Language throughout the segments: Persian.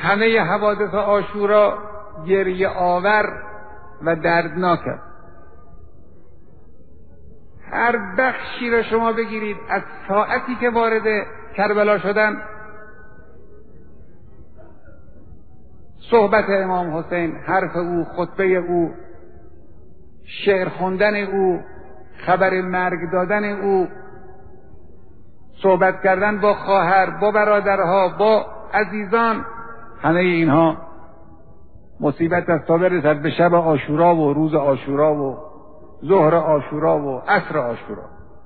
همه حوادث عاشورا گریه آور و دردناک است. هر بخشی را شما بگیرید از ساعتی که وارد کربلا شدن، صحبت امام حسین، حرف او، خطبه او، شعر خوندن او، خبر مرگ دادن او، صحبت کردن با خواهر، با برادرها، با عزیزان، همه اینها مصیبت است تا برسد به شب عاشورا و روز عاشورا و ظهر عاشورا و عصر عاشورا.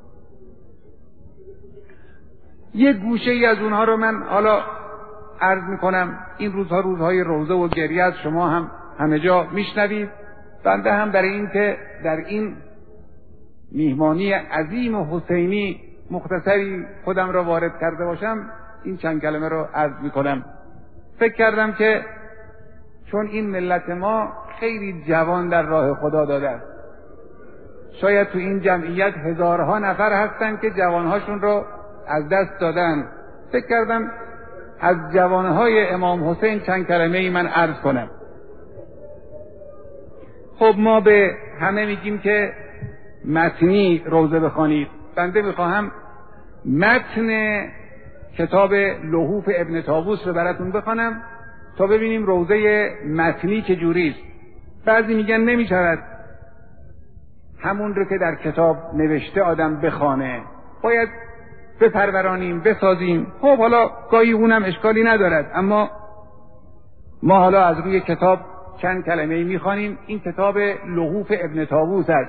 یک گوشه ای از اونها رو من حالا عرض میکنم. این روزها روزهای روزه و گریه است، شما هم همه جا میشنوید. بنده هم برای این که در این میهمانی عظیم حسینی مختصری خودم را وارد کرده باشم، این چند کلمه رو عرض میکنم. فکر کردم که چون این ملت ما خیلی جوان در راه خدا داده است، شاید تو این جمعیت هزارها نفر هستن که جوانهاشون رو از دست دادن، فکر کردم از جوانهای امام حسین چند کلمه ای من عرض کنم. خب ما به همه میگیم که متنی روزه بخوانید. بنده میخواهم متن کتاب لحوف ابن طاووس رو براتون بخوانم تا ببینیم روزه متنی چجوریست. بعضی میگن نمیشود همون رو که در کتاب نوشته آدم بخوانه، باید بپرورانیم، بسازیم. خب حالا گاهی اونم اشکالی ندارد، اما ما حالا از روی کتاب چند کلمه میخوانیم. این کتاب لحوف ابن طاووس است.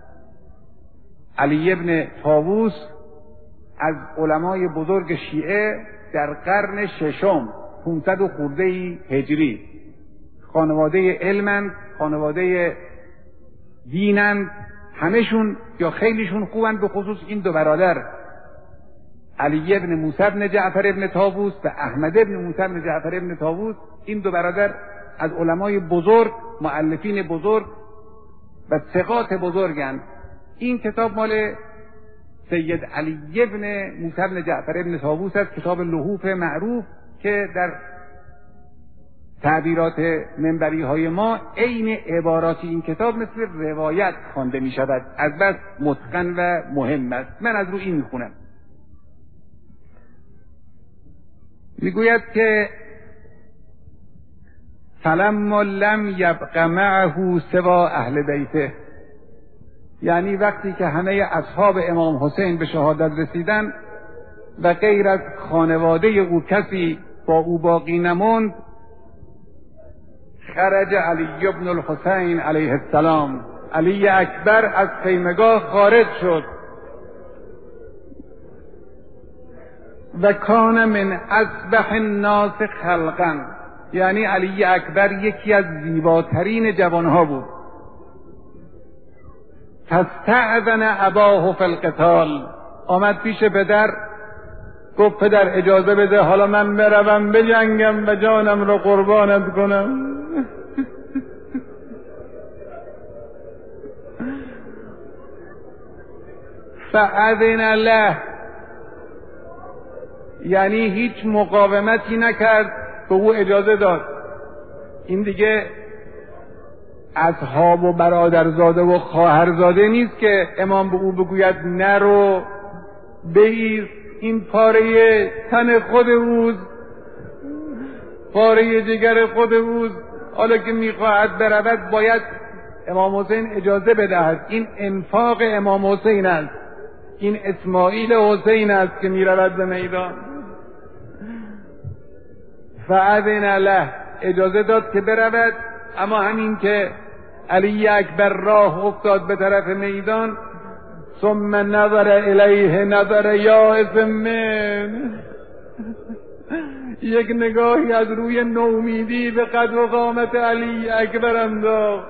علی ابن طاووس از علمای بزرگ شیعه در قرن ششم 500 و خورده هجری، خانواده علمند، خانواده دینند، همشون یا خیلیشون خوبند، به خصوص این دو برادر علی ابن موسی ابن جعفر ابن طاووس و احمد ابن موسی ابن جعفر ابن طاووس. این دو برادر از علمای بزرگ، مؤلفین بزرگ و ثقات بزرگند. این کتاب مال سید علی ابن موسی ابن جعفر ابن طاووس است، کتاب لحوف معروف که در تعبیرات منبری های ما عین عبارات این کتاب مثل روایت خوانده می شود، از بس متقن و مهم است. من از رو این میخونم. میگوید که فلما لم یبق معه سوا اهل بیته، یعنی وقتی که همه اصحاب امام حسین به شهادت رسیدن و غیر از خانواده او کسی با او باقی نموند، خرج علی ابن الحسین علیه السلام، علی اکبر از خیمگاه خارج شد و کان من اصبح الناس خلقا، یعنی علی اکبر یکی از زیباترین جوانها بود. فاستأذن اباه فی القتال، آمد پیش پدر، گفت پدر اجازه بده حالا من بروم بجنگم و جانم رو قربانت کنم. فاذن له، یعنی هیچ مقاومتی نکرد، به او اجازه داد. این دیگه اصحاب و برادرزاده و خواهرزاده نیست که امام به او بگوید نرو بایست، این پاره تن خود اوست، پاره جگر خود اوست، حالا که میخواهد برود باید امام حسین اجازه بدهد. این انفاق امام حسین است، این اسماعیل حسین است که میرود به میدان. فاذن له، اجازه داد که برود. اما همین که علی اکبر راه افتاد به طرف میدان، ثم نظر الیه نظر یائس من، یک نگاهی از روی نومیدی به قد و قامت علی اکبر انداخت.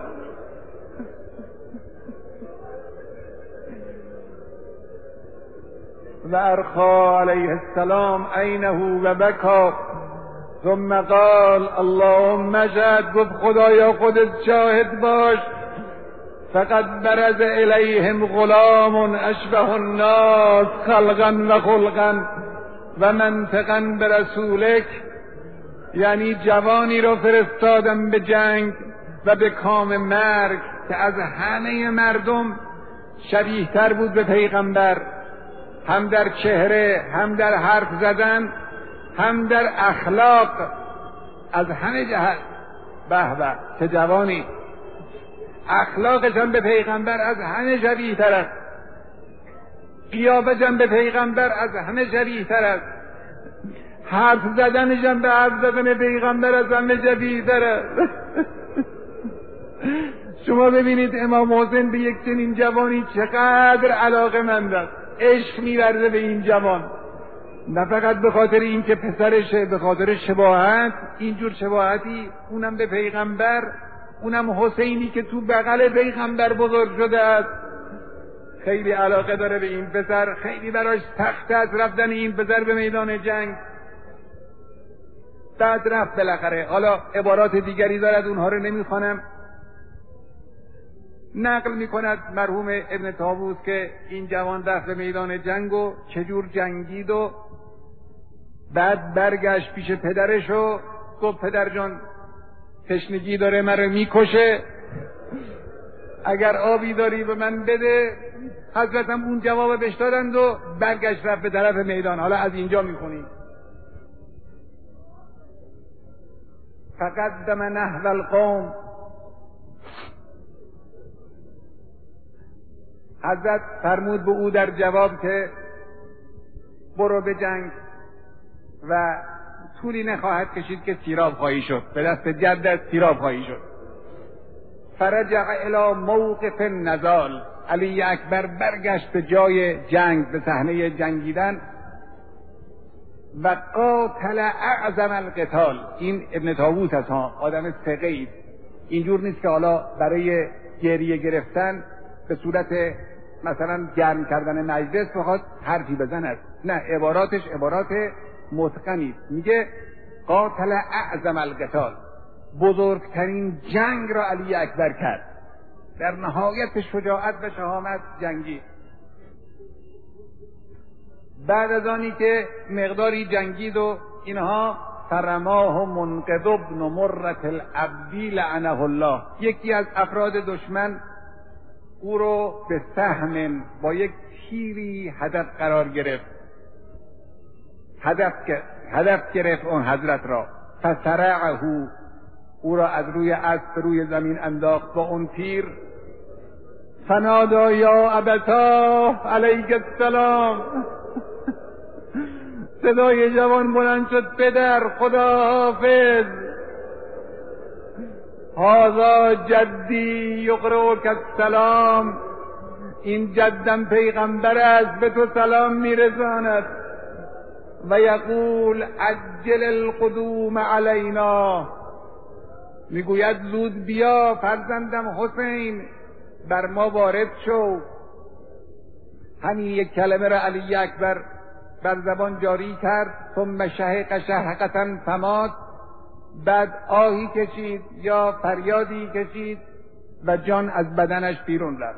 و ارخا علیه السلام عینه و بکا، ثم قال اللهم اشهد، گفت خدایا خودت شاهد باش، فقد برز الیهم غلام اشبه الناس خلقا و خلقا و منطقا برسولک، یعنی جوانی را فرستادم به جنگ و به کام مرگ که از همه مردم شبیه تر بود به پیغمبر، هم در چهره، هم در حرف زدن، هم در اخلاق، از همه جهت. به به چه جوانی، اخلاقش هم به پیغمبر از همه شبیه تر است، قیافش هم به پیغمبر از همه شبیه تر است، حرف زدنش هم به حرف زدن پیغمبر از همه شبیه تر است. شما ببینید امام حسین به یک چنین جوانی چقدر علاقه‌مند است، عشق می‌ورزه به این جوان، نه فقط به خاطر این که پسرشه، به خاطر شباهت، اینجور شباهتی، اونم به پیغمبر، اونم حسینی که تو بغل پیغمبر بزرگ شده است. خیلی علاقه داره به این پسر، خیلی براش سخت است رفتن این پسر به میدان جنگ. بعد رفت بالاخره. حالا عبارات دیگری دارد، اونها رو نمیخوانم. نقل میکند مرحوم ابن طاووس که این جوان رفت به میدان جنگ و چجور جنگید و بعد برگشت پیش پدرش و گفت پدر جان تشنگی داره مرا میکشه، اگر آبی داری به من بده. حضرتم اون جواب بهش دادند و برگشت رفت به طرف میدان. حالا از اینجا میخونیم: فقدم نحو القوم. حضرت فرمود به او در جواب که برو به جنگ و طولی نخواهد کشید که سیراب خواهی شد، به دست جدت سیراب خواهی شد. فرجع الی موقف النضال. علی اکبر برگشت به جای جنگ، به صحنه جنگیدن. و قاتل اعظم القتال. این ابن طاووس است ها، آدم ثقه‌ای، اینجور نیست که حالا برای گریه گرفتن به صورت مثلا گرم کردن مجلس بخواد حرفی بزند، نه، عباراتش عبارات متقنی. میگه قاتل اعظم القتال، بزرگترین جنگ را علی اکبر کرد، در نهایت شجاعت و شهامت جنگی. بعد از آنی که مقداری جنگید و اینها، فرماه منقذ بن مرة العبدی لعنه الله، یکی از افراد دشمن او رو به سهم با یک تیری هدف قرار گرفت، هدف گرفت اون حضرت را. فسرعه، او را از روی اسب روی زمین انداخت با اون تیر. فنادا یا ابتا علیک السلام. صدای جوان بلند شد: پدر خدا حافظ، هذا جدی یقرئک السلام. این جدم پیغمبر است، به تو سلام میرساند. و یقول عجل القدوم علینا، میگوید زود بیا فرزندم حسین، بر ما وارد شو. همین یک کلمه را علی اکبر بر زبان جاری کرد. ثم شهق شهقة فمات، بعد آهی کشید یا فریادی کشید و جان از بدنش بیرون رفت.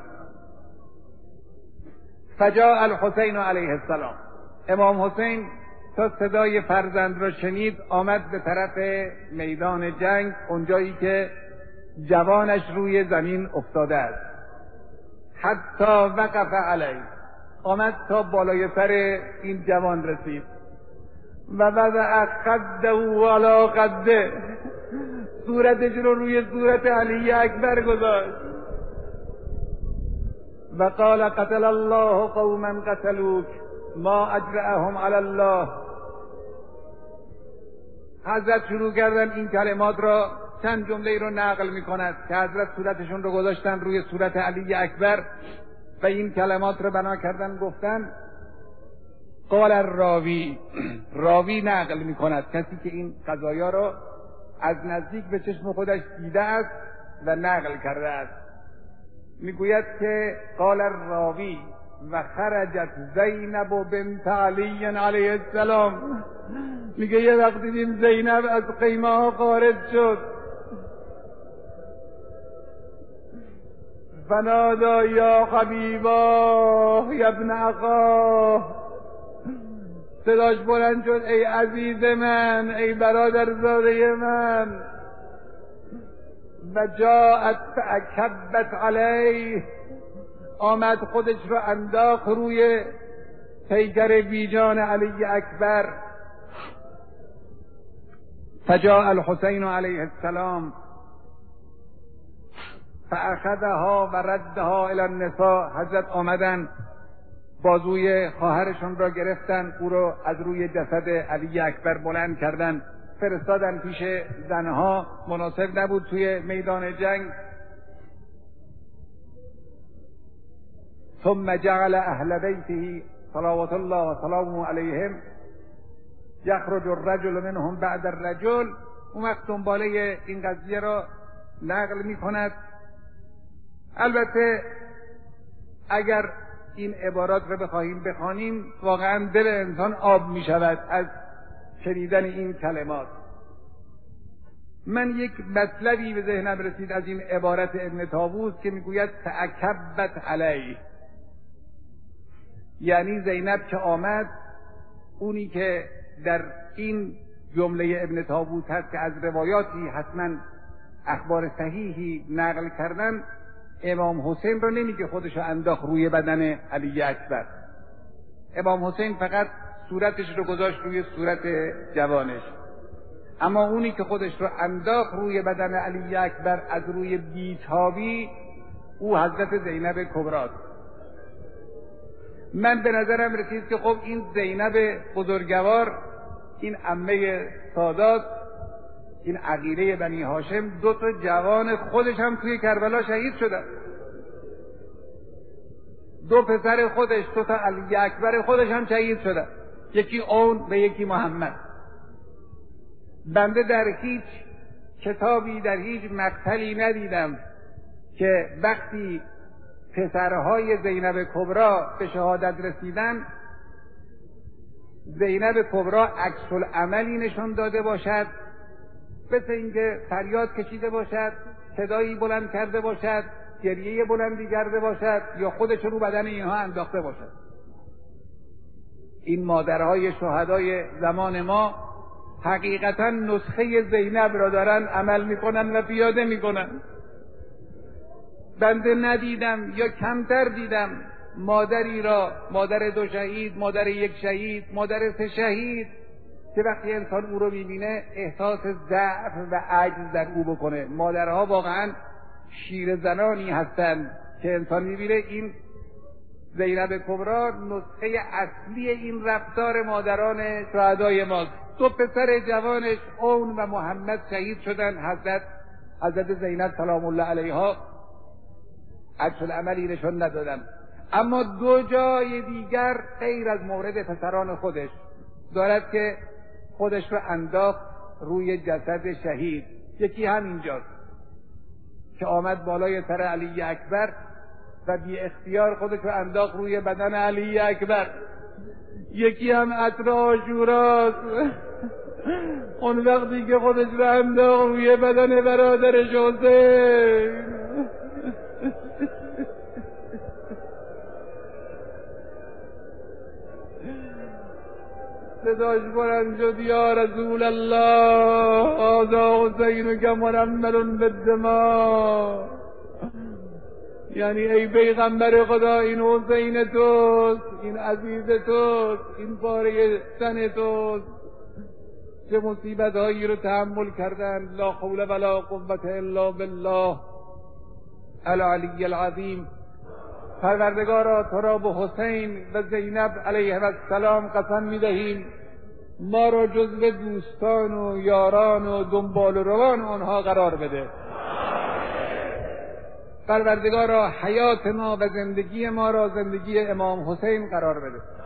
فجاء الحسین علیه السلام. امام حسین تا صدای فرزند را شنید آمد به طرف میدان جنگ، اونجایی که جوانش روی زمین افتاده است. حتی وقف علیه، آمد تا بالای سر این جوان رسید. و وضع قده علی قده، صورتش رو روی صورت علی اکبر گذاشت. و قال قتل الله قوما قتلوک ما اجرأهم علی الله. حضرت شروع کردن این کلمات را، چند جمله رو نقل می کند که حضرت صورتشون رو گذاشتن روی صورت علی اکبر و این کلمات رو بنا کردن گفتن. قال راوی نقل می کند، کسی که این قضایا رو از نزدیک به چشم خودش دیده است و نقل کرده است، میگوید که قال الراوی و خرجت زینب بنت علی علیه السلام. میگه یه وقت دیدیم زینب از خیمه ها خارج شد. فنادا یا حبیبا یا ابن اخاه، صداش بلند شد ای عزیز من، ای برادرزاده من. و جاءت فاکبت علیه، آمد خودش رو انداخت روی پیکر بیجان علی اکبر. فجاء الحسین علیه السلام فاخذها و ردها الی النساء. حضرت آمدن بازوی خواهرشون را گرفتن، او را از روی جسد علی اکبر بلند کردن، فرستادن پیش زنها. مناسب نبود توی میدان جنگ. ثم جعل اهل بیته صلوات الله و سلامه علیهم یخرج الرجل منهم بعد الرجل. اون وقت دنباله این قضیه را نقل می کند. البته اگر این عبارات رو بخوانیم واقعا دل انسان آب می شود از شنیدن این کلمات. من یک مطلبی به ذهنم رسید از این عبارت ابن طاووس که میگوید فاکبت علیه، یعنی زینب که آمد، اونی که در این جمله ابن طاووس هست که از روایاتی حتما اخبار صحیحی نقل کردن، امام حسین رو نمیگه خودشو انداخت روی بدن علی اکبر. امام حسین فقط صورتش رو گذاشت روی صورت جوانش، اما اونی که خودش رو انداخت روی بدن علی اکبر از روی بیتابی، او حضرت زینب کبراست. من به نظرم رسید که خب این زینب بزرگوار، این عمه سادات، این عقیله بنی هاشم، دو تا جوان خودش هم توی کربلا شهید شدن. دو پسر خودش، دو تا علی اکبر خودش هم شهید شدن، یکی اون و یکی محمد. بنده در هیچ کتابی، در هیچ مقتلی ندیدم که وقتی پسرهای زینب کبرا به شهادت رسیدن، زینب کبرا عکس العملی نشان داده باشد، مثل اینکه فریاد کشیده باشد، صدایی بلند کرده باشد، گریه بلندی کرده باشد، یا خودش رو بدن اینها انداخته باشد. این مادرهای شهدای زمان ما حقیقتا نسخه زینب را دارن عمل میکنن و پیاده میکنن. بنده ندیدم یا کمتر دیدم مادری را، مادر دو شهید، مادر یک شهید، مادر سه شهید، که وقتی انسان او رو میبینه احساس ضعف و عجز در او بکنه. مادرها واقعا شیر زنانی هستند که انسان میبینه. این زینب کبرا نسخه اصلی این رفتار مادران شهدای ماست. دو پسر جوانش اون و محمد شهید شدن. حضرت زینب سلام الله علیها عکس العملی نشون ندادن. اما دو جای دیگر غیر از مورد پسران خودش دارد که خودش رو انداخت روی جسد شهید. یکی همینجاست که آمد بالای سر علی اکبر و بی اختیار خودش رو انداخت روی بدن علی اکبر. یکی هم عطر عاشوراست، اون وقتی که خودش رو انداخت روی بدن برادرش حسین. صداش بلند شد یا رسول الله هذا حسین که مرمل بالدماء، یعنی ای پیغمبر خدا این حسین توست، این عزیز توست، این پاره تن توست. چه مصیبت هایی رو تحمل کردن. لا حول ولا قوة الا بالله العلی العظیم. پروردگارا تو را به حسین و زینب علیه السلام قسم می‌دهیم ما را جزو دوستان و یاران و دنبال روان آنها قرار بده. پروردگارا حیات ما و زندگی ما را زندگی امام حسین قرار بده.